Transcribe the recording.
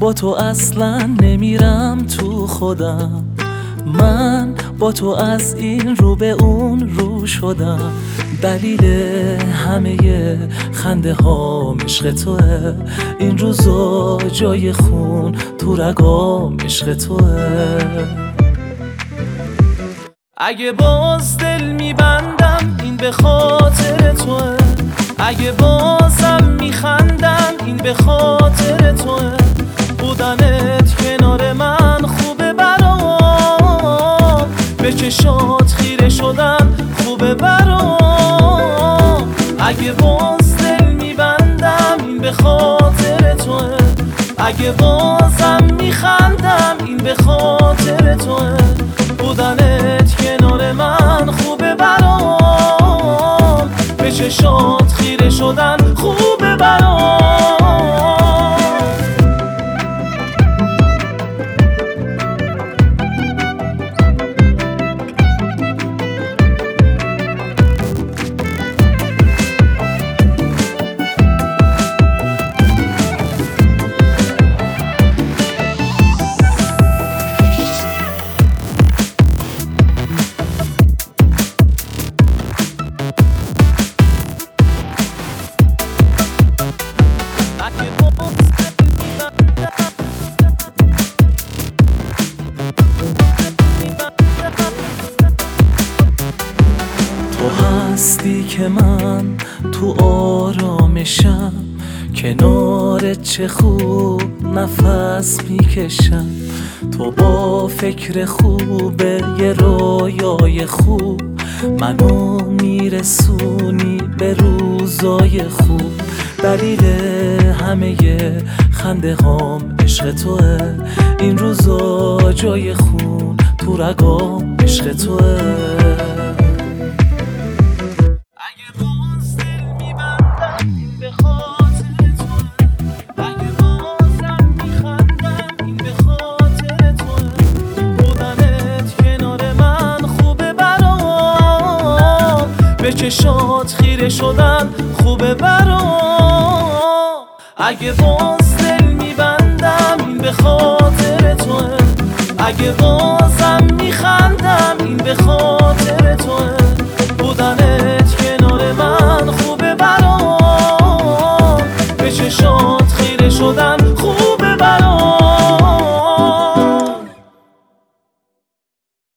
با تو اصلا نمیرم تو خودم، من با تو از این رو به اون رو شدم. دلیل همه خنده ها عشق توه، این روزا جای خون تو رگام عشق توه. اگه باز دل میبندم این به خاطر توه، اگه بازم میخندم این به خاطر توه. بودنت کنار من خوبه برام، به چشات خیره شدن خوبه برام. اگه باز دل میبندم این به خاطر توه، اگه بازم میخندم این به خاطر توه. بودنت کنار من خوبه برام، به چشات خیره شدن خوبه برام. تو هستی که من تو آرامشم، کنارت چه خوب نفس میکشم. تو با فکر خوبه یه رویای خوب، منو میرسونی به روزای خوب. دلیل همه خنده هام عشق توه، این روزا جای خون تو رگام عشق توه. به چشات خیره شدن خوبه برام. اگه باز دل میبندم این به خاطر توه، اگه بازم میخندم این به خاطر توه.